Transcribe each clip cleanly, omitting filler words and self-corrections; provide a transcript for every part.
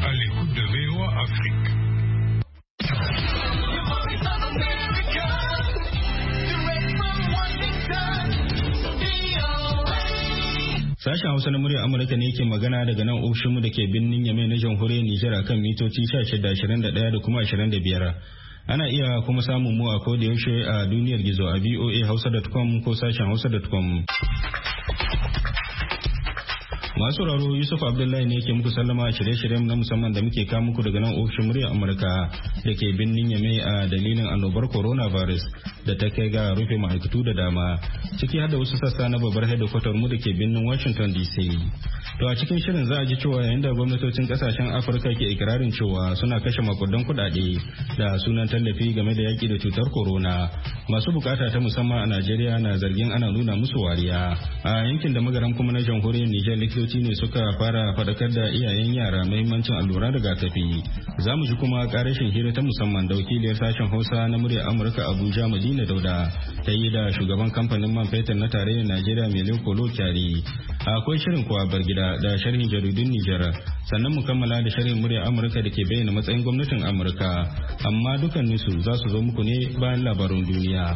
à l'écoute de VOA Afrique. Sashen Hausa na muryar Amurka ne ke magana daga nan ofishinmu da ke birnin Yamai na jamhuriyar Nijar akan mitoci 1621 da kuma 25. Ana iya kuma samun mu a koda yaushe a duniyar gizo a voahausa.com ko sashen hausa.com. Masu raro Yusuf Abdullahi ne ke muku sallama shirye-shiryen na musamman da muke kawo muku daga nan ofishin muryar Amurka da ke birnin Yamai a dalilin annobar coronavirus da ta kai ga rufe ma'aikatu da dama ciki har da wasu sassa na babbar hedikwatar mu da ke birnin Washington DC. To a cikin shirin za a ji cewa yayin da gwamnatocin kasashen Afirka ke ikirarin cewa suna kashe makudan kudade da sunan tallafi game da yaki da cutar corona, masu bukata ta musamman a Najeriya na zargin ana nuna musu wariya. A yankin da magaran kuma na jamhuriyar Nijar likitoci ne suka fara fadakar da iyayen yara muhimmancin alluran rigakafi. Za mu ji kuma karashin hira ta musamman da wakiliyar sashen Hausa na muryar Amurka Abuja Madina Dauda ta yi da shugaban kamfanin man fetur na tarayyar Najeriya Mele Kolo Kyari. Akwai shirin kuwa Bargida da sharhin jaridun Nijar, sannan mu kammala da sharhin muryar Amurka da ke bayyana matsayin gwamnatin Amurka, amma dukkaninsu za su zo muku ne bayan labarun duniya.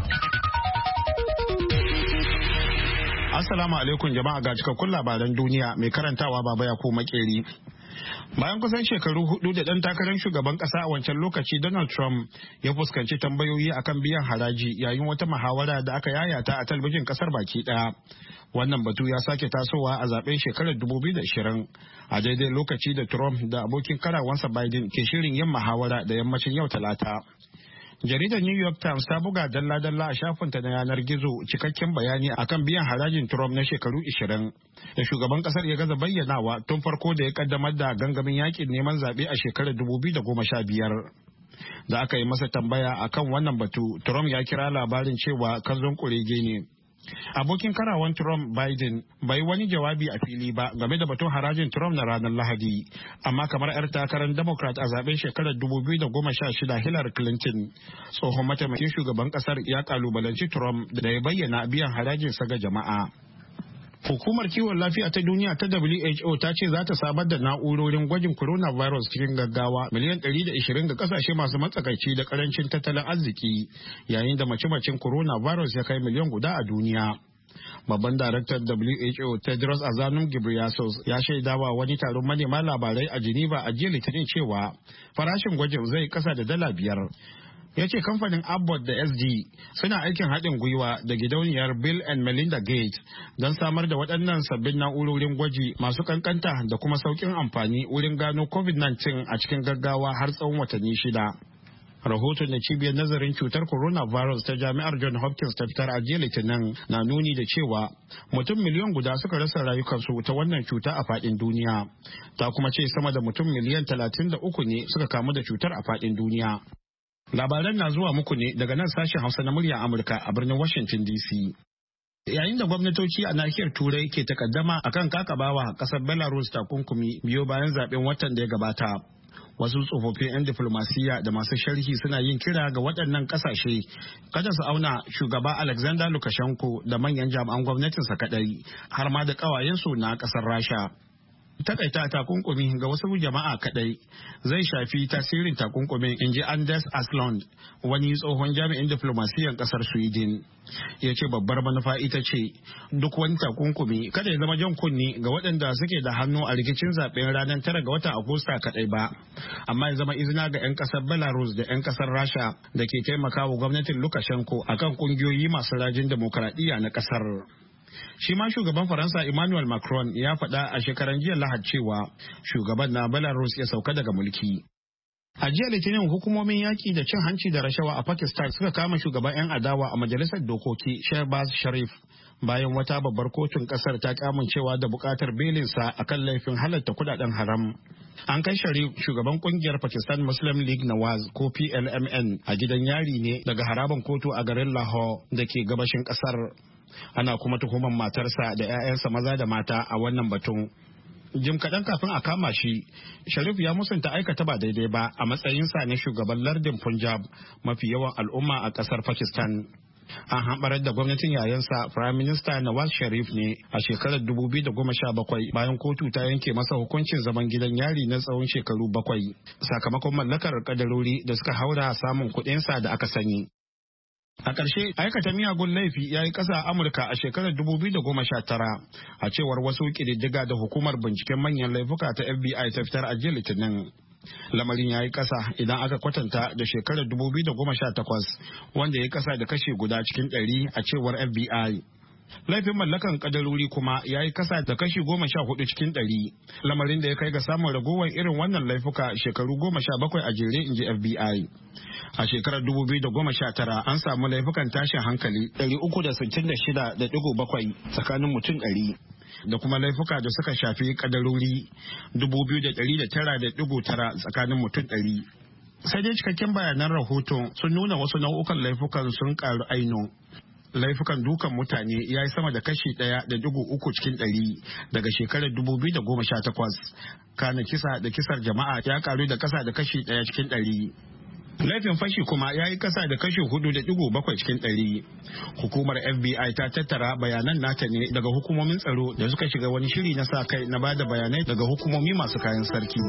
Assalamu alaikum jama'a, ga cikakkun labaran duniya mai karantawa Baba Yakubu Makeri. Bayan kusan shekaru 4 da ɗan takarar shugaban ƙasa a wancan lokaci Donald Trump ya fuskanci tambayoyi akan biyan haraji yayin wata muhawara da aka yayata a talabijin ƙasar baki ɗaya. Wannan batu ya sake tasowa a zaben shekarar 2020 a daidai lokaci da Trump da abokin karawansa Biden ke shirin yin muhawara da yammacin yau Talata. Jaridar New York Times ta buga dalla-dalla a shafinta na yanar gizo cikakken bayani akan biyan harajin Trump na shekaru 20 da shugaban kasar ya gaza bayyanawa tun farko da ya kaddamar da gangamin yakin neman zaɓe a shekarar 2015. Da aka yi masa tambaya akan wannan batu, Trump ya kira labarin cewa kanzon kurege ne. Abokin karawan Trump Biden bai wani jawabi a fili ba game da batun harajin Trump na ranar Lahadi, amma kamar 'yar takarar Democrat a zaben shekarar 2016 Hillary Clinton, tsohon mataimakin shugaban kasar ya kalubalanci Trump da ya bayyana biyan harajin sa ga jama'a. Hukumar kiwon lafiya ta duniya ta WHO ta ce za ta samar da na'urorin gwajin coronavirus cikin gaggawa miliyan 120 ga kasashe masu matsakaici da karancin tattalin arziki, yayin da mace-macen coronavirus ya kai miliyan guda a duniya. Babban daraktan WHO Tedros Adhanom Ghebreyesus ya shaidawa wani taron manema labarai a Geneva a jiya Litinin cewa farashin gwajin zai kasa da $5. Ya ce kamfanin Abbott da SD suna aikin haɗin gwiwa da gidauniyar Bill and Melinda Gates don samar da waɗannan sabbin na'urorin gwaji masu kankanta da kuma sauƙin amfani wurin gano COVID-19 a cikin gaggawa har tsawon watanni 6. Rahoton da cibiyar nazarin cutar coronavirus ta jami'ar John Hopkins ta fitar a jiya Litinin na nuni da cewa mutum miliyan guda suka rasa rayukansu ta wannan cuta a faɗin duniya. Ta kuma ce sama da mutum miliyan 33 ne suka kamu da cutar a faɗin duniya. Labaran na zuwa muku ne daga nan sashen Hausa na muryar Amurka a birnin Washington DC. Yayin da gwamnatoci a nahiyar Turai ke takaddama akan kakabawa kasar Belarus takunkumi biyo bayan zaben watan da ya gabata. Wasu tsofaffin 'yan diflomasiyya da masu sharhi suna yin kira ga waɗannan ƙasashe kada su auna shugaba Alexander Lukashenko da manyan jami'an gwamnatinsa kaɗai, har ma da ƙawayensu na ƙasar Rasha. Takaita takunkumi ga wasu jama'a kadai zai shafi tasirin takunkumin, inji Anders Aslund, wani tsohon jami'in diflomasiyyar kasar Sweden. Ya ce babbar manufa ita ce duk wani takunkumi kada ya zama jan kunni ga waɗanda suke da hannu a rikicin zaben ranar 9 ga watan Agusta kadai ba, amma ya zama izina ga 'yan kasar Belarus da 'yan kasar Rasha da ke taimakawa gwamnatin Lukashenko akan kungiyoyi masu rajin demokradiyya na kasar. Shi ma shugaban Faransa Emmanuel Macron ya faɗa a shekaran jiya Lahad cewa shugaban na Belarus ya sauka daga mulki. A jiya Litinin hukumomin yaƙi da cin hanci da rashawa a Pakistan suka kama shugaban 'yan adawa a majalisar dokoki Shehbaz Sharif bayan wata babbar kotun ƙasar ta amincewa da buƙatar belinsa akan laifin halatta kudaden haram. An kai Sharif, shugaban kungiyar Pakistan Muslim League Nawaz ko PLMN, a gidan yari ne daga haraban kotu a garin Lahore da ke gabashin ƙasar. Ana kuma tuhumar matarsa da 'ya'yansa maza da mata a wannan batun. Jim kaɗan kafin a kama shi, Sharif ya musanta aikata ba daidai ba a matsayinsa na shugaban lardin Punjab, mafi yawan al'umma a ƙasar Pakistan. 'Yan sanda sun ce Sharif ya yi amfani da ƙarfi wajen tilasta shi yin magana, inda ya ce ba zai iya yin magana ba. 'Yan sanda sun ce Sharif ya yi amfani da ƙarfi wajen tilasta shi yin magana, inda ya ce ba zai iya yin magana ba. An hamɓarar da gwamnatin yayansa Prime Minister Nawaz Sharif ne a shekarar 2017 bayan kotu ta yanke masa hukuncin zaman gidan yari na tsawon shekaru 7 sakamakon mallakar kadarori da suka haura samun kuɗinsa da aka sani. A ƙarshe, aikata miyagun laifi ya yi ƙasa a Amurka a shekarar 2019 a cewar wasu ƙididdiga da hukumar binciken manyan laifuka ta FBI ta fitar a jiya Litinin. Lamarin ya yi ƙasa idan aka kwatanta da shekarar 2018 wanda ya yi ƙasa da kashi guda cikin 100 a cewar FBI. Laifin mallakan kadarori kuma ya yi kasa da kashi 14 cikin 100, lamarin da ya kai ga samun ragowar irin wannan laifuka shekaru 17 a jere, inji FBI. A shekarar 2019 an samu laifukan tashin hankali 366.7 tsakanin mutum 100 da kuma laifuka da suka shafi kadarori 2,109.9 tsakanin mutum 100. Sai dai cikakken bayanan rahoton sun nuna wasu nau'ukan laifukan sun karu aino. Laifukan dukan mutane ya yi sama da kashi 1.3 cikin 100 daga shekarar 2018. Kana kisa da kisar jama'a ya karu da kasa da kashi 1 cikin 100. Laifin fashi kuma ya yi kasa da kashi 4.7 cikin 100. Hukumar FBI ta tattara bayanan nata ne daga hukumomin tsaro da suka shiga wani shiri na sa kai na bada bayanai daga hukumomi masu kayan sarki.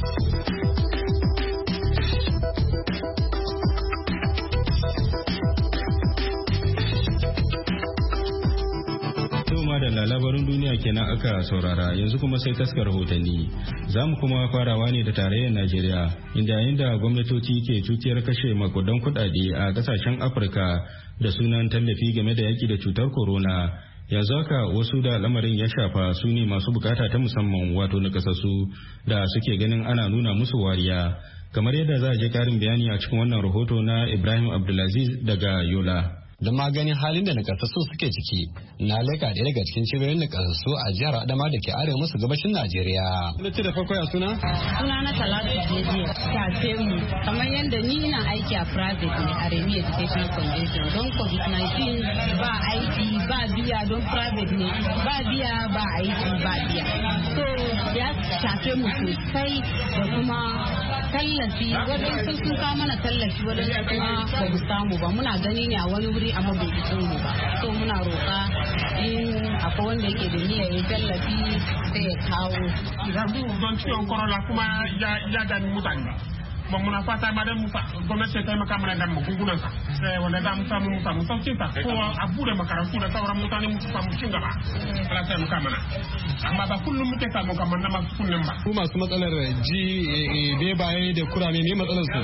Da labarin duniya kenan aka saurara, yanzu kuma sai taskar rahotanni. Za mu kuma farawa ne da tarayyar Najeriya, inda gwamnatoci ke cutiyar kashe makudan kudade a kasashen Afirka da sunan tallafi game da yaki da cutar corona. Yanzu haka wasu da lamarin ya shafa su ne masu bukata ta musamman, wato nakasassu da suke ganin ana nuna musu wariya. Kamar yadda za a je karin bayani a cikin wannan rahoto na Ibrahim Abdulaziz daga Yola. Da maganin halin da nakasassu suke ciki, na leka ɗaya daga cikin cibiyoyin nakasassu a jihar Adama da ke arewa masu gabashin Najeriya. Da ce da farko ya suna? Suna na Talatu Jeje, tafe mu. Kamar yadda ni ina aiki a private ne a Remi Educational Foundation. Don COVID-19 ba aiki ba biya, don private ne ba biya ba aiki ba biya. So ya tafe mu sosai da kuma tallafi, wadansu sun kawo mana tallafi, wadansu kuma ba mu samu ba. Muna gani ne a wani wuri amma bai fito mu ba. So muna roƙa in akwai wanda yake da niyyar ya tallafi sai ya kawo. Yanzu don ciwon corona kuma ya dami mutane. Ba muna fata ma dan gwamnati ta taimaka mana da magungunan sa sai wanda za mu samu sauƙin sa ko a bude makarantu da sauran mutane mu samu cin gaba. Allah ta taimaka mana. Amma ba kullum muke samu kamar na masu kunnen ba. Ku masu matsalar bebaye da kurame ne matsalar su?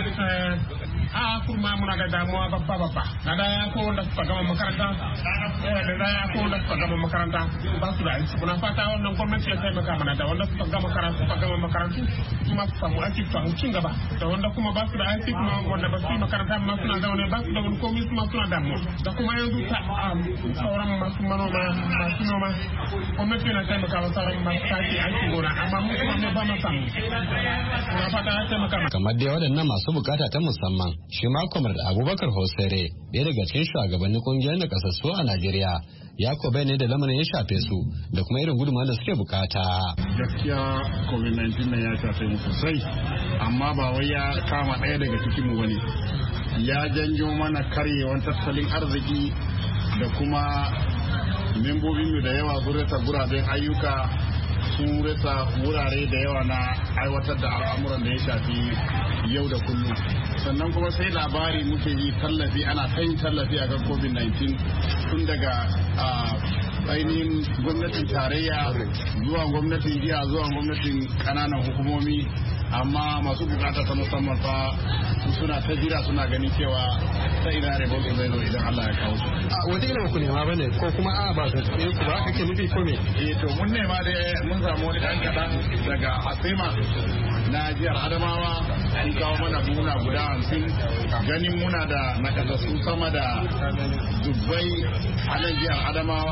A kurma muna da damuwa babba. Na da ya ko wanda suka gama makaranta. Ba su da aiki. Muna fata wannan gwamnati ya taimaka mana da wanda suka gama makarantu kuma su samu aiki su samu cin gaba. Da wanda kuma ba su da aiki kuma wanda ba su yi makaranta ma suna zaune ba su da wani komai kuma suna damuwa. Da kuma yanzu sauran masu noma gwamnati na taimaka wa sauran masu taki aiki gona amma mu kuma ne ba mu samu. Muna fata ya taimaka mana. Kamar dai waɗannan masu bukata ta musamman, shi ma Kwamar Abubakar Hosere, ɗaya daga cikin shugabannin kungiyar nakasassu a Najeriya, ya ko bai ne da lamarin ya shafe su da kuma irin gudunmawar da suke bukata. Gaskiya COVID-19 ya shafe mu sosai, amma ba wai ya kama ɗaya daga cikin mu bane. Ya janyo mana karyewan tattalin arziki da kuma membobinmu da yawa sun rasa guraben ayyuka, sun rasa wurare da yawa na aiwatar da al'amuran da ya shafi yau da kullum. Sannan kuma sai labari muke yi tallafi, ana ta yin tallafi a kan COVID-19 tun daga ainihin gwamnatin tarayya zuwa gwamnatin jiha zuwa gwamnatin kananan hukumomi, amma masu bukata ta musamman fa suna ta jira suna ganin cewa ta ina rabon su zai zo idan Allah ya kawo su. Wata ina ku nema bane ko kuma ba su tsaye ku ba kake nufi ko me? To mun nema da mun samu wani dan kaɗan daga Asema na jihar Adamawa, sun kawo mana buhuna guda 50, ganin muna da nakasassu sama da dubbai a nan jihar Adamawa.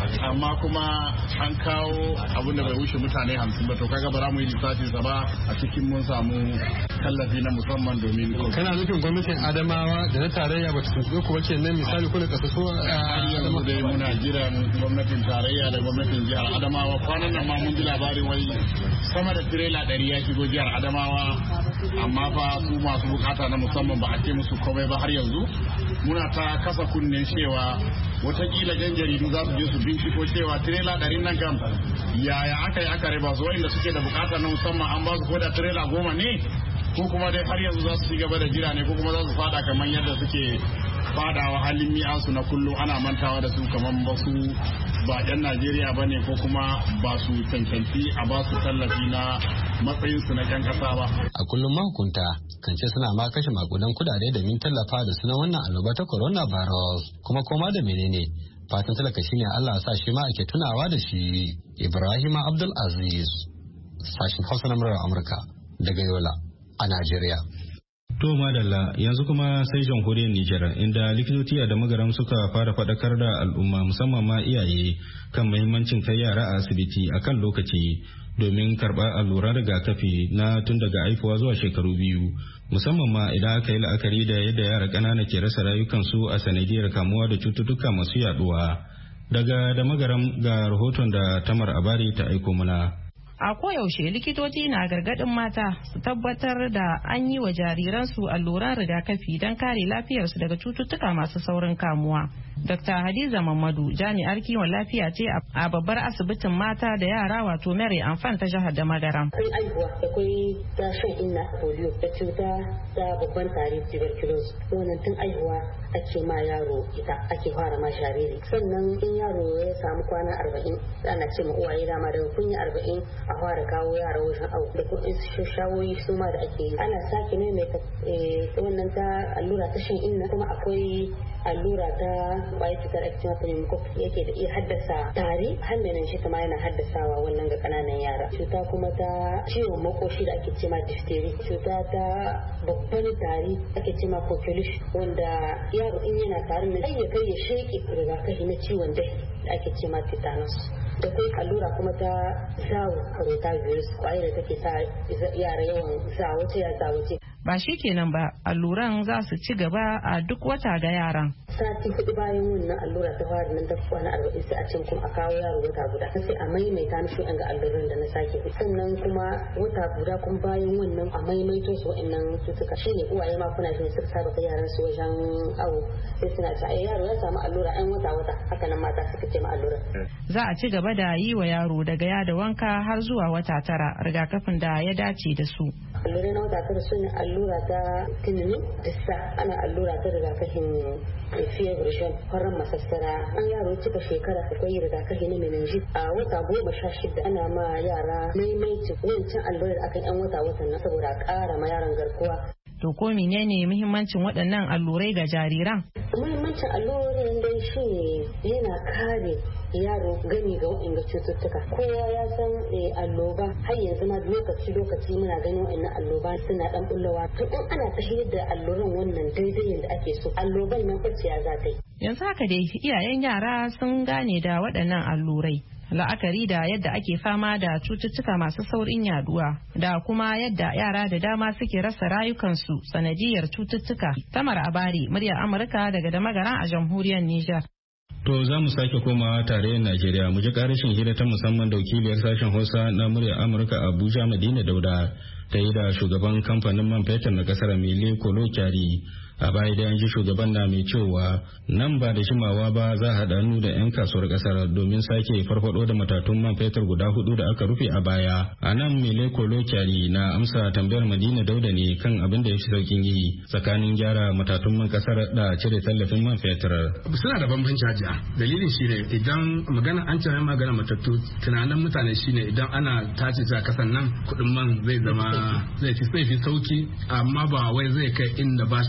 amma kuma an kawo abin da bai wuce mutane 50 ba to kaga ba za mu yi lissafi sa ba a cikin mun samu tallafi na musamman domin kana nufin gwamnatin Adamawa da na tarayya ba ta tuntuɓe ku wace nan misali kuna kasaso a yanzu dai muna jiran gwamnatin tarayya da gwamnatin jihar Adamawa kwanan nan ma mun ji labarin wai sama da tirela 100 ya shigo jihar Adamawa amma fa su masu bukata na musamman ba a ce musu komai ba har yanzu muna ta kasa kunnen cewa watakila yan jaridu za su je su binciko cewa tirela 100 nan kam yaya aka yi aka raba su wa'inda suke da bukata na musamman an ba su ko da tirela 10 ne ko kuma dai har yanzu za su ci gaba da jira ne ko kuma za su fada kamar yadda suke fadawa halin mi'ansu na kullum ana mantawa da su kamar ba su ba yan Najeriya ba ne ko kuma ba su cancanci a ba su tallafi na matsayinsu na yan kasa ba. A kullum mahukunta kan ce suna ma kashe makudan kudade domin tallafa da sunan wannan annoba ta coronavirus kuma koma da menene fatan talaka shine Allah sa shi ma ake tunawa da shi. Ibrahim Abdul Aziz sashin Hausa na murar Amurka daga Yola a Najeriya. To madalla yanzu kuma sai jamhuriyar Nijar inda likitoci da magaram suka fara faɗakar da al'umma musamman ma iyaye kan muhimmancin kai yara a asibiti akan lokaci domin karɓar alluran rigakafi na tun daga haifuwa zuwa shekaru 2 musamman ma idan aka yi la'akari da yadda yara ƙanana ke rasa rayukansu a sanadiyar kamuwa da cututtuka masu yaduwa. Daga da magaram ga rahoton da Tamar Abari ta aiko mana. A koyaushe likitoci na gargadin mata su tabbatar da an yi wa jariransu alluran rigakafi don kare lafiyarsu daga cututtuka masu saurin kamuwa. Dr. Hadiza Mamadu jami'ar kiwon lafiya ce a babbar asibitin mata da yara wato Mary Amfan ta jihar da Magaram. Kan aihuwa akwai ta shan inna polio da cuta ta babban tari tuberculosis wannan tun aihuwa ake ma yaro ita ake fara ma jariri sannan in yaro ya samu kwana 40 ana ce ma uwaye dama daga kunya 40 a fara kawo yara wajen au da kuma shawoyi su ma da ake yi ana sake maimaita wannan ta allura ta shan inna kuma akwai allura ta kwayar cutar pneumococcal yake da iya haddasa tari hannanin shi kuma yana haddasawa wannan ga kananan yara cuta kuma ta ciwon makoshi da ake cema diphtheria cuta ta babban tari ake cema coqueluche wanda yaro in yana tarin nan ya kai ya sheke rigakafi na ciwon dahi da ake cema tetanus da kai allura kuma ta zawo rotavirus kwayar da take sa yara yawan zawace ya zawace. Ba shi kenan ba alluran za su ci gaba a duk wata ga yaran. Sati 4 bayan wannan allura ta fara nan ta kwana 40 sai a cin kuma a kawo yaro wata guda sai a maimaita mishi ga alluran da na sake sannan kuma wata guda kuma bayan wannan a maimaito su wa'annan cutuka shine uwaye ma kuna shi suka saba kai yaran su wajen awo sai suna ta yaro ya samu allura ɗan wata haka nan mata suka ce ma allura. Za a ci gaba da yi wa yaro daga yada wanka har zuwa wata 9 rigakafin da ya dace da su. Allurai na wata 9 su ne allura ta tinini dissa ana allura ta rigakafin fevrishin farar masassara an yaro cika shekara akwai rigakafi na meningitis a wata 16 ana ma yara maimaitin wancan allurar da aka yan wata na saboda a ƙara ma yaran garkuwa. To ko menene muhimmancin waɗannan allurai ga jariran? Muhimmancin allurorin dai shi yana kare yaro gani ga waɗanda cututtuka. Kowa ya san alloba har yanzu ma lokaci muna ganin waɗannan alloba suna ɗan bullowa. To in ana tafiyar da alluran wannan daidai yadda ake so alloban nan ɓaciya za ta yi. Yanzu haka dai iyayen yara sun gane da waɗannan allurai. La'akari da yadda ake fama da cututtuka masu saurin yaduwa da kuma yadda yara da dama suke rasa rayukansu sanadiyar cututtuka. Tamar Abari, muryar Amurka daga Damagaran a jamhuriyar Nijar. To za mu sake komawa tarayyar Najeriya mu ji karashin hira ta musamman da wakiliyar sashen Hausa na muryar Amurka Abuja Madina Dauda ta yi da shugaban kamfanin man fetur na kasar Mele Kolo Kyari. A baya da yanzu shugaban na mai cewa nan ba da shimawa ba za a haɗa hannu da 'yan kasuwar ƙasar domin sake farfado da matatun man fetur guda 4 da aka rufe a baya. A nan Mele Kolo Kyari na amsa tambayar Madina Dauda ne kan abin da ya fi saukin yi tsakanin gyara matatun man ƙasar da cire tallafin man fetur. Suna da bambanci hajiya. Dalilin shine idan magana an cire magana matattu tunanin mutane shine idan ana tace ta kasan nan kuɗin man zai zama zai fi sauki amma ba wai zai kai inda ba shi da tallafi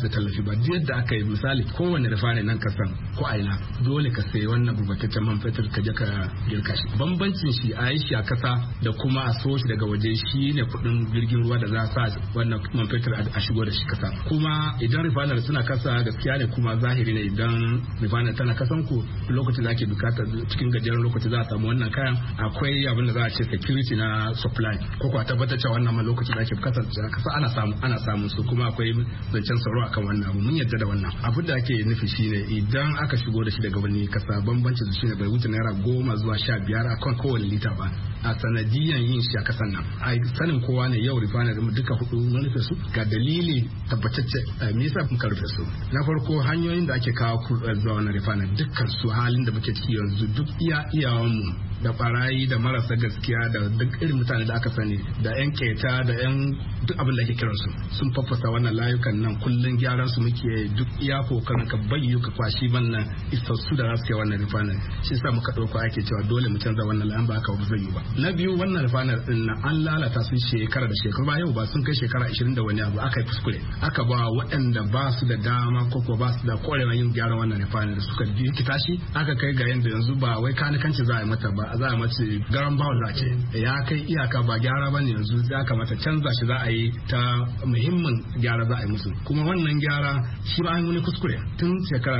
nufi ba. Yadda aka yi misali kowane refinery nan kasan ko aina dole ka sayi wannan gurbataccen man fetur ka je ka girka shi. Bambancin shi a yi shi a kasa da kuma a so shi daga waje shi ne kuɗin jirgin ruwa da za a sa wannan man fetur a shigo da shi kasa. Kuma idan refinery suna kasa gaskiya ne kuma zahiri ne idan refinery tana kasan ku lokacin da ake bukata cikin gajeren lokaci za a samu wannan kayan akwai abin da za a ce security na supply ko kuwa tabbatar cewa wannan ma lokacin da ake bukata kasa ana samun su kuma akwai zancen tsaro akan wannan abu mun yadda da wannan abin da ake nufi shine idan aka shigo da shi daga wani kasa bambancin su shine bai wuce naira 10 zuwa 15 akan kowane lita ba a sanadiyan yin shi a kasan nan a sanin kowa ne yau refinery duka hudu mun rufe su ga dalili tabbatacce me yasa muka rufe su na farko hanyoyin da ake kawo zuwa wannan refinery dukkan su halin da muke ciki yanzu duk iyawan mu da barayi da marasa gaskiya da duk irin mutane da aka sani da yan keta da yan duk abin da ake kiransu sun fafasa wannan layukan nan kullun gyaran su muke duk iya kokarin ka bayyu ka kwashi wannan isassu da zasu kai wannan refinery shi yasa muka dauko ake cewa dole mu canza wannan layan ba haka ba zai yi ba na biyu wannan refinery din nan an lalata su shekara da shekaru ba yau ba sun kai shekara 20 da wani abu aka yi kuskure aka ba waɗanda ba su da dama ko ba su da korewa yin gyaran wannan refinery suka jikita shi aka kai ga yanda yanzu ba wai kanikanci za a yi mata ba za a mace garan bawul za ce ya kai iyaka ba gyara ba ne yanzu za ka mata canza shi za a yi ta muhimmin gyara za a yi musu kuma wannan gyara shi ba an wani kuskure tun shekara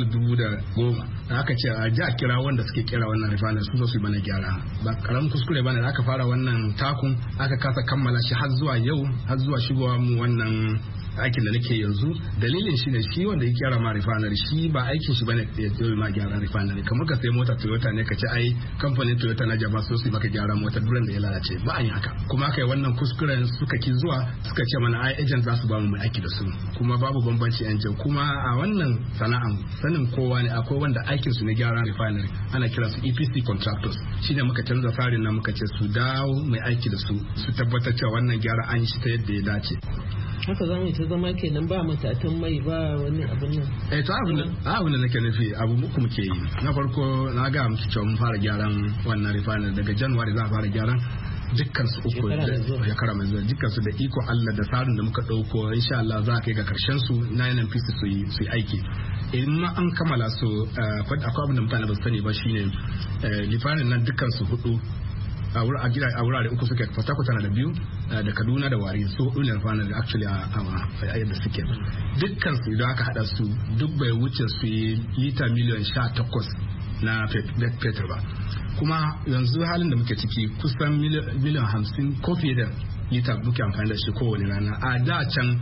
2010 da aka ce a ji a kira wanda suke kira wannan refinery su zo su yi mana gyara ba karamin kuskure ba ne da aka fara wannan takun aka kasa kammala shi har zuwa yau har zuwa shigowa mu wannan aikin da nake yanzu dalilin shi ne shi wanda ya kyara ma refinery shi ba aikin shi bane ya zo ma gyara refinery kamar ka sai mota Toyota ne ka ce ai kamfanin Toyota na jaba so su maka gyara mota duran da ya lalace ba an yi haka kuma kai wannan kuskuren suka ki zuwa suka ce mana ai agent za su ba mu mai aiki da su kuma babu bambanci agent kuma a wannan sana'an sanin kowa ne akwai wanda aikin su ne gyara refinery ana kira su EPC contractors shine muka canza tsarin nan muka ce su dawo mai aiki da su tabbatar cewa wannan gyara an yi shi ta yadda ya dace haka za mu ta zama kenan ba matatan mai ba wani abin nan to abin da nake nufi abu muku muke yi na farko na ga muku cewa mun fara gyaran wannan refinery daga January za a fara gyaran dukkan su uku shekara mai zuwa dukkan su da iko Allah da tsarin da muka dauko insha Allah za a kai ga karshen su na NNPC su yi aiki in ma an kammala su akwai abin da mutane ba su sani ba shine refinery nan dukkan su hudu a wurare uku suke Fatakwal tana da 2 da Kaduna da Wari so hudu ne refinery da actually a yadda suke dukkan su idan aka hada su duk bai wuce su yi lita miliyan 18 na fetur ba kuma yanzu halin da muke ciki kusan miliyan 50 ko fiye da lita muke amfani da shi kowane rana a da can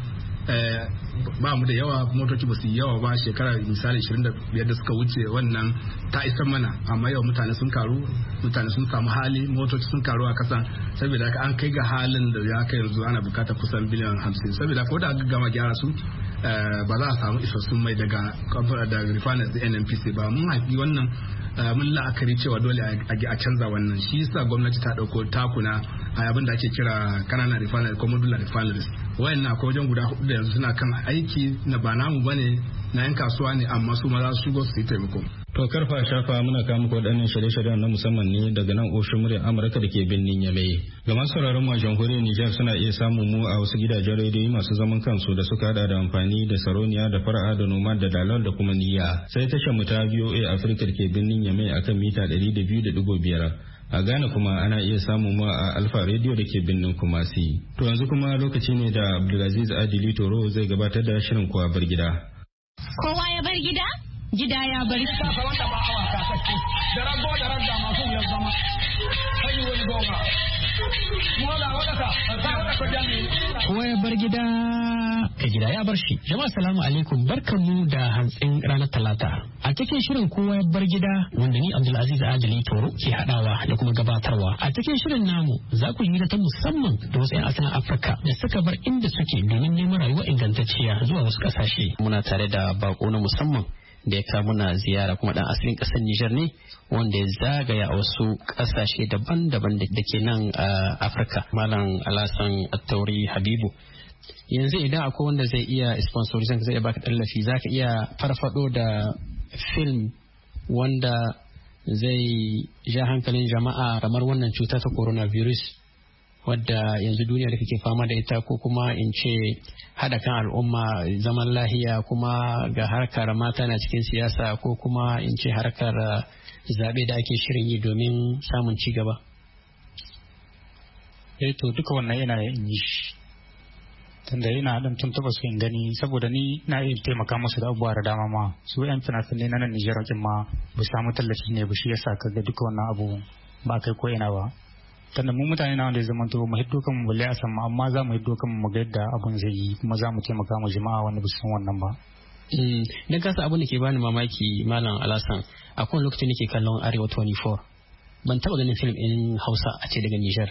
ba mu da yawa motoci ba su yi yawa ba shekara misali 25 da suka wuce wannan ta isa mana amma yau mutane sun karu mutane sun samu hali motoci sun karu a kasan saboda haka an kai ga halin da ya kai yanzu ana bukatar kusan biliyan 50 saboda ko da aka gama gyara su ba za a samu isassun mai daga refineries da NNPC ba mun haƙi wannan mun la'akari cewa dole a canza wannan shi yasa gwamnati ta dauko takuna a abin da ake kira kananan refineries ko modular refineries wayannan akwai wajen guda 4 da yanzu suna kan aiki na ba namu bane na yan kasuwa ne amma su ma za su shigo su yi taimako. To karfa shafa muna kawo muku waɗannan shirye-shiryen na musamman ne daga nan ofishin muryar Amurka da ke birnin Yamai. Ga masu sauraron mu a jamhuriyar Nijar suna iya samun mu a wasu gidajen rediyo masu zaman kansu da suka hada da amfani da Saroniya da Fara'a da Noma da Dalal da kuma Niyya. Sai tashar mu ta VOA Africa da ke birnin Yamai akan mita 200.5. A Ghana kuma ana iya samun mu a Alfa Radio da ke birnin Kumasi. To yanzu kuma lokaci ne da Abdulaziz Adili Toro zai gabatar da shirin kowa bar gida. Kowa ya bar gida? Gida ya bar shi. Kowa ya bar gida ka gida ya bar shi. Jama'a salamu alaikum barkanmu da hantsin ranar Talata. A cikin shirin kowa ya bar gida wanda ni Abdulaziz Adili Toro ke hadawa da kuma gabatarwa. A cikin shirin namu za ku yi ta musamman da wasu 'yan asalin Afirka da suka bar inda suke domin neman rayuwa ingantacciya zuwa wasu kasashe. Muna tare da bako na musamman da ya kawo muna ziyara kuma dan asalin kasar Nijar ne wanda ya zagaya a wasu kasashe daban-daban da ke nan a Afirka. Malam Alhassan Attauri Habibu. Yanzu idan akwai wanda zai iya sponsorizan zai baka tallafi zaka iya farfado da film wanda zai ja hankalin jama'a kamar wannan cuta ta coronavirus wadda yanzu duniya da kake fama da ita, ko kuma in ce haɗa kan al'umma, zaman lahiya, kuma ga harkar mata na cikin siyasa, ko kuma in ce harkar zaɓe da ake shirin yi domin samun ci gaba? To duka wannan yana yin yi shi, tunda ina dan tuntuɓa su in gani, saboda ni na iya taimaka musu da abubuwa da dama ma. Su 'yan fina-finai na nan Nijar ma ba samu tallafi ne ba, shi yasa kaga duka wannan abu ba kai ko ina ba. Tunda mu mutane na wanda ya zama to mu hiddo kan mu balle a san mu, amma za mu hiddo kan mu ga yadda abun zai yi, kuma za mu taimaka mu jama'a wanda ba su san wannan ba. Dan kasa abin da ke bani mamaki Malam Alasan, a kowane lokaci nake kallon Arewa 24 ban taɓa ganin film in Hausa a ce daga Nijar.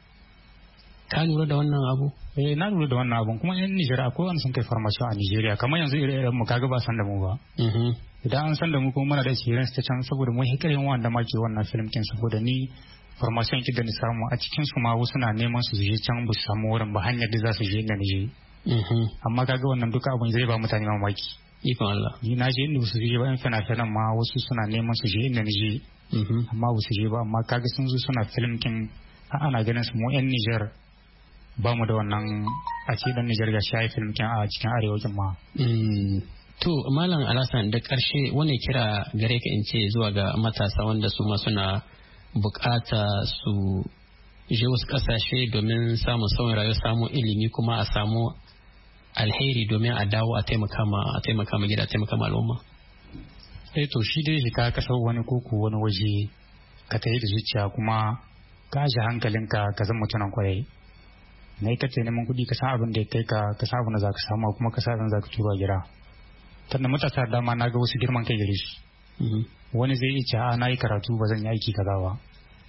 Ka lura da wannan abu? Na lura da wannan abun, kuma yan Nijar akwai wani sun kai farmashi a Nijeriya, kamar yanzu irin mu kaga ba san da mu ba. Idan an san da mu kuma muna da experience ta can, saboda mu hikarin wanda ma ke wannan film kin, saboda ni farmasiyon ki da ni samu a cikin su ma wasu na neman su je can ba su samu wurin ba, hanyar da za su je inda ni je. Amma kaga wannan duka abun zai ba mutane mamaki. Ikon Allah. Ni na je inda su je ba, yan fina-finan ma wasu suna neman su je inda ni je. Amma ba su je ba, amma kaga sun zo suna film kin, ana ganin su mu yan Nijar ba mu da wannan a ce dan Nijar ga shayi film kin a cikin arewacin ma. To Malam Alasan, da karshe wani kira gare ka in ce zuwa ga matasa wanda su ma suna bukata su je wasu kasashe domin samun sauyin rayuwa, samun ilimi, kuma a samu alheri domin a dawo a taimaka ma gida, a taimaka ma al'umma. To shi dai shi ka kasar wani koko wani waje ka tafi da zuciya, kuma ka ji hankalinka ka zama mutunan kwarai. Na yi kace neman kuɗi ka san abin da ya kai ka san abin da za ka samu, kuma ka san abin da za ka tura gida. Tunda matasa da dama na ga wasu girman kai gare shi. Wani zai yi ce na yi karatu ba zan yi aiki kaza ba.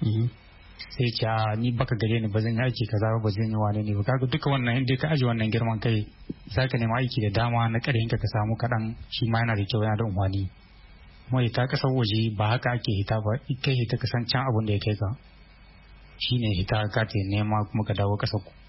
Sai ce ni baka gare ni ba zan yi aiki kaza ba zan yi wane ne ba. Kaga duka wannan inda ka aje wannan girman kai, za ka nemi aiki da dama na ƙarhin ka samu kaɗan, shi ma yana da kyau, yana da umarni. Kuma ita kasar waje ba haka ake hita ba, kai hita ka san can abin da ya kai ka. Shi ne hita ka ta nema kuma ka dawo kasar ku.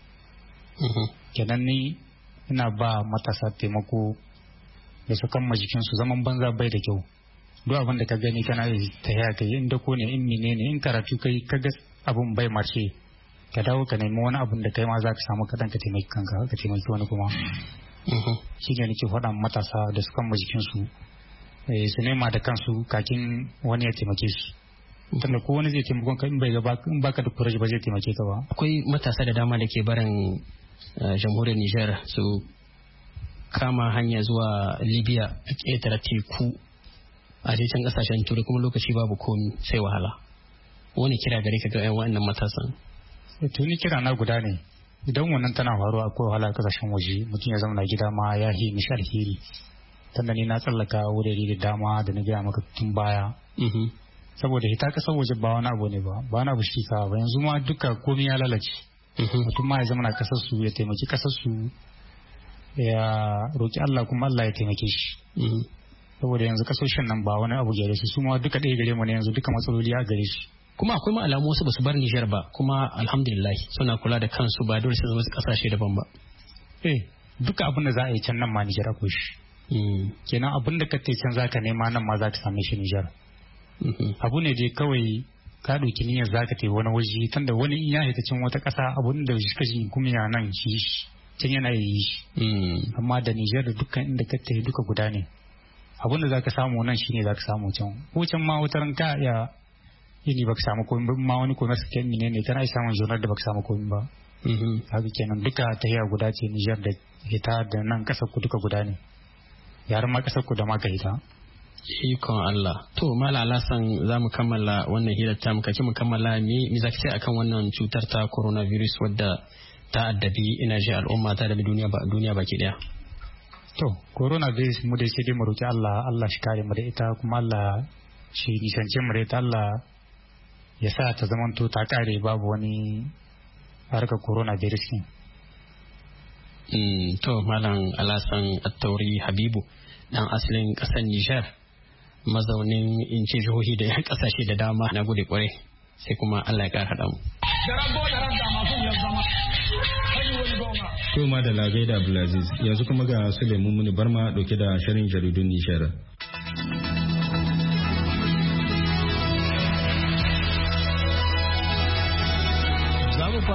Kenan ni ina ba matasa taimako da su kama jikinsu, zaman banza bai da kyau. Duk abin da ka gani kana ta yaya kai, in dako ne, in mine ne, in karatu kai ka ga abin bai marshe, ka dawo ka nemi wani abin da kai ma za ka samu kaɗan ka taimaki kanka, ka taimaki wani kuma. Shi ne nake faɗa matasa da su kama jikinsu, su nema da kansu kakin wani ya taimake su. Tunda ko wani zai taimakon ka in baka da kuraji ba zai taimake ka ba. Akwai matasa da dama da ke barin jamhuriyar Nijar su kama hanya zuwa Libya a ƙetare teku a can kasashen turai, kuma lokaci babu komi sai wahala. Wani kira gare ka ga 'yan wa'annan matasan? Tuni kira na guda ne, idan wannan tana faruwa akwai wahala a kasashen waje, mutum ya zama gida ma ya yi mishi alheri. Tunda ni na tsallaka wurare da dama da na gaya maka tun baya. Saboda hita kasar waje ba wani abu ne ba wani abu shi ka ba, yanzu ma duka komi ya lalace. Mutum ma ya zama na kasar su, ya taimaki kasar su, ya roki Allah kuma Allah ya taimake shi. Saboda yanzu kasoshin nan ba wani abu gare su ma duka ɗaya gare mu ne, yanzu duka matsaloli a gare shi. Kuma akwai ma alamu wasu basu bar Nijar ba, kuma alhamdulillah suna kula da kansu, ba dole su zama wasu kasashe daban ba. Duka abin da za a yi can nan ma Nijar akwai shi. Kenan abin da ka can za ka nema nan ma za ka same shi Nijar. Abu ne dai kawai ka ɗauki niyyar za ka tafi wani waje, tunda wani in ya haita cin wata ƙasa abun da shi kashi gumiya nan shi can yana yi shi. Amma da Nijar da dukkan inda ka tafi duka guda ne. Abun da za ka samu nan shine za ka samu can. Ko can ma wata ran ka iya yini ba ka samu komai ba, ma wani komai suke ne kana samun jonar da ba ka samu komai ba. Haka kenan duka tahiya guda ce, Nijar da hita da nan ƙasar ku duka guda ne. Yaran ma ƙasar ku da ma ka hita. Ikon Allah. To Malam Alasan, za mu kammala wannan hirar ta muka ci mu kammala me za ka ce akan wannan cutar ta coronavirus wadda ta addabi ina ji al'umma ta da duniya baki daya. To coronavirus mu dai sai dai mu roki Allah shi kare mu da ita, kuma Allah shi nisance mu da ita, Allah ya sa ta zamanto ta kare babu wani harkar coronavirus ne. To Malam Alasan Attauri Habibu, dan asalin kasar Nijar, mazaunin in ce jihohi da yan kasashe da dama, na gode kwarai, sai kuma Allah ya kara haɗa mu. To ma da lagai da Abdulaziz, yanzu kuma ga Suleiman Muni Barma dauke da shirin jaridun Nijar.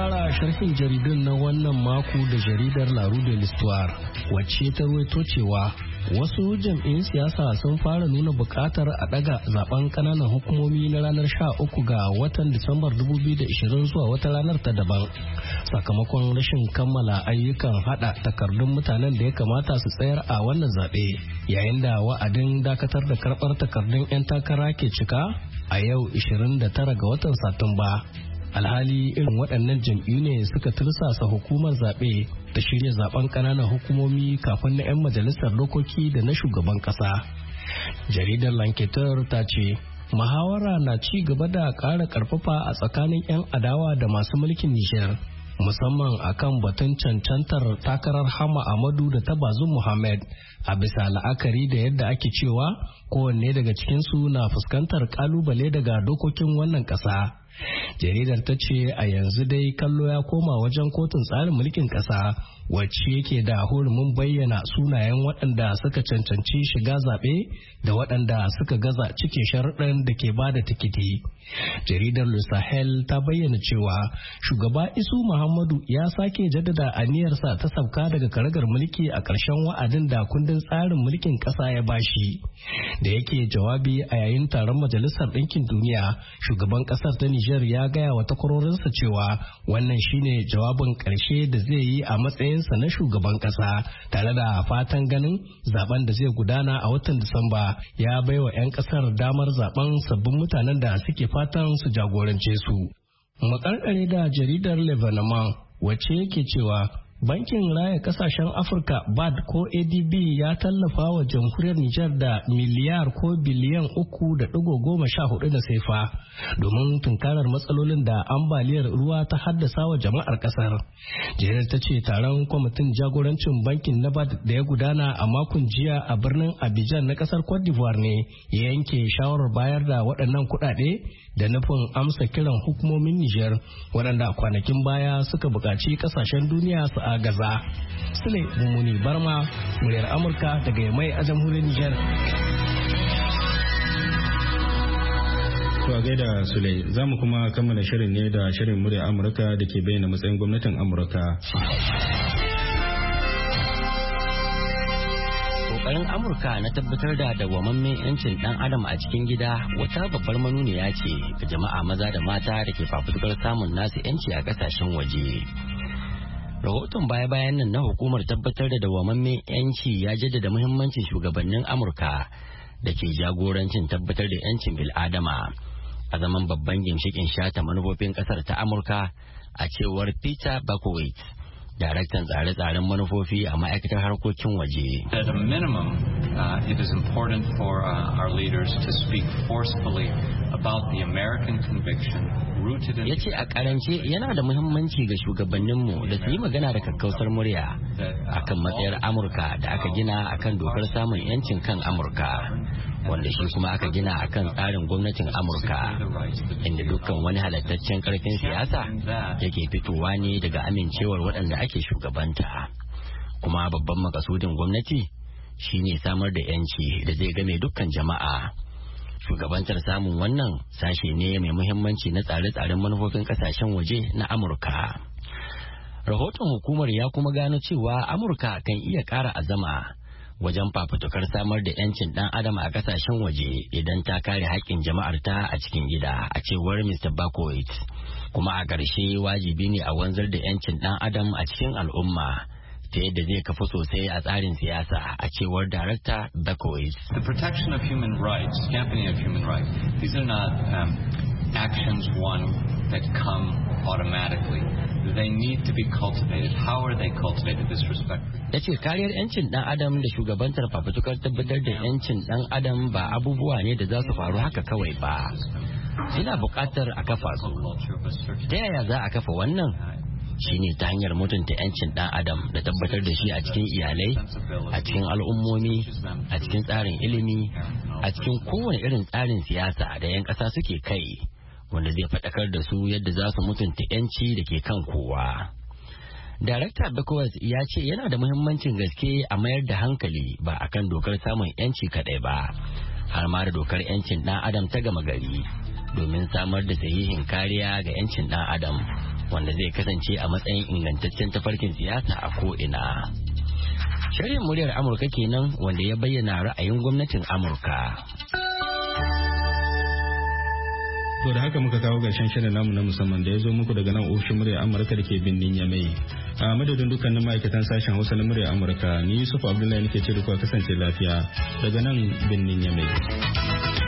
fara sharhin jaridun na wannan mako da jaridar La Rue de l'Histoire wacce ta ruwaito cewa wasu jam'iyyun siyasa sun fara nuna bukatar a daga zaben kananan hukumomi na ranar 13 ga watan Disambar 2020 zuwa wata ranar ta daban sakamakon rashin kammala ayyukan hada takardun mutanen da ya kamata su tsayar a wannan zaɓe yayin da wa'adin dakatar da karɓar takardun 'yan takara ke cika a yau 29 ga watan Satumba. Alhali irin waɗannan jam'iyyu ne suka tursasa hukumar zaɓe ta shirya zaben ƙananan hukumomi kafin na 'yan majalisar dokoki da na shugaban ƙasa. Jaridar Lanketer ta ce, muhawara na ci gaba da ƙara ƙarfafa a tsakanin 'yan adawa da masu mulkin Nijar, musamman akan batun cancantar takarar Hama Amadu da ta Bazum Muhammad a bisa la'akari da yadda ake cewa kowanne daga cikinsu na fuskantar ƙalubale daga dokokin wannan ƙasa. Jaridar ta ce a yanzu dai kallo ya koma wajen kotun tsarin mulkin ƙasa wacce yake da hurumin bayyana sunayen waɗanda suka cancanci shiga zaɓe da waɗanda suka gaza cike sharuɗan da ke bada tikiti. Jaridar Le Sahel ta bayyana cewa shugaba Isu Muhammadu ya sake jaddada aniyarsa ta sauka daga karagar mulki a ƙarshen wa'adin da kundin tsarin mulkin ƙasa ya bashi. Da yake jawabi a yayin taron Majalisar Ɗinkin Duniya, shugaban ƙasar ta Nijar ya gaya wa takwarorinsa cewa wannan shine jawabin ƙarshe da zai yi a matsayinsa na shugaban ƙasa, tare da fatan ganin zaben da zai gudana a watan Disamba ya baiwa 'yan ƙasar damar zaben sabbin mutanen da suke fatan su jagorance su. Makarkare da jaridar Lebanon wacce yake cewa Bankin Raya Kasashen Afirka BAD ko ADB ya tallafa wa jamhuriyar Nijar da miliyar ko biliyan 3.14 na sefa domin tunkarar matsalolin da ambaliyar ruwa ta haddasa wa jama'ar kasar. Jihar ta ce taron kwamitin jagorancin bankin na BAD da ya gudana a makon jiya a birnin Abidjan na kasar Cote d'Ivoire ne ya yanke shawarar bayar da waɗannan kuɗaɗe da nufin amsa kiran hukumomin Nijar waɗanda kwanakin baya suka buƙaci ƙasashen duniya su agaza. Sule Mumuni Barma, muryar Amurka daga Yamai a jamhuriyar Nijar. To a gaida Sule, za mu kuma kammala shirin ne da shirin muryar Amurka da ke bayyana matsayin gwamnatin Amurka. Kokarin Amurka na tabbatar da dawwammamen 'yancin ɗan adam a cikin gida wata babbar manuniya ce ga jama'a maza da mata da ke fafutukar samun nasu 'yanci a ƙasashen waje. Rahoton baya-bayan nan na hukumar tabbatar da dawwammamen 'yanci ya jaddada muhimmancin shugabannin Amurka da ke jagorancin tabbatar da 'yancin bil'adama a zaman babban ginshikin shata manufofin ƙasar ta Amurka, a cewar Peter Bakowitz, daraktan tsare-tsaren manufofi a ma'aikatar harkokin waje. At a minimum, it is important for our leaders to speak forcefully about the American conviction rooted in... Ya ce a karance yana da muhimmanci ga shugabanninmu da su yi magana da kakkausar murya akan matsayar Amurka da aka gina akan dokar samun 'yancin kan Amurka, wanda shi kuma aka gina akan tsarin gwamnatin Amurka, inda dukkan wani halattaccen karfin siyasa yake fitowa ne daga amincewar waɗanda ake shugabanta. Kuma babban makasudin gwamnati shine samar da 'yanci da zai game dukkan jama'a. Shugabantar samun wannan sashe ne mai muhimmanci na tsare-tsaren manufofin kasashen waje na Amurka. Rahoton hukumar ya kuma gano cewa Amurka kan iya ƙara azama wajen fafutukar samar da 'yancin ɗan adam a kasashen waje idan ta kare haƙƙin jama'ar ta a cikin gida, a cewar Mr. Bakowitz. Kuma a ƙarshe wajibi ne a wanzar da 'yancin ɗan adam a cikin al'umma ta yadda zai kafu sosai a tsarin siyasa, a cewar Darakta Bakowitz. The protection of human rights, championing of human rights, these are not actions that come automatically. They need to be cultivated. How are they cultivated? This respect. Ya ce kariyar 'yancin ɗan adam da shugabantar fafutukar tabbatar da 'yancin ɗan adam ba abubuwa ne da za su faru haka kawai ba. Suna buƙatar a kafa su. Ta yaya za a kafa wannan? Shine ta hanyar mutunta 'yancin ɗan adam da tabbatar da shi a cikin iyalai, a cikin al'ummomi, a cikin tsarin ilimi, a cikin kowane irin tsarin siyasa da 'yan ƙasa suke kai, wanda zai faɗakar da su yadda za su mutunta 'yanci da ke kan kowa. Darakta Bekowitz ya ce yana da muhimmancin gaske a mayar da hankali ba akan dokar samun 'yanci kaɗai ba, har ma da dokar 'yancin ɗan adam ta gama gari, domin samar da sahihin kariya ga 'yancin ɗan adam wanda zai kasance a matsayin ingantaccen tafarkin siyasa a ko'ina. Shirin muryar Amurka kenan wanda ya bayyana ra'ayin gwamnatin Amurka. To da haka muka kawo ƙarshen shirin namu na musamman da ya zo muku daga nan ofishin muryar Amurka da ke birnin Yamai. A madadin dukkanin ma'aikatan sashen Hausa na muryar Amurka, ni Yusuf Abdullahi nake ce da kuwa kasance lafiya daga nan birnin Yamai.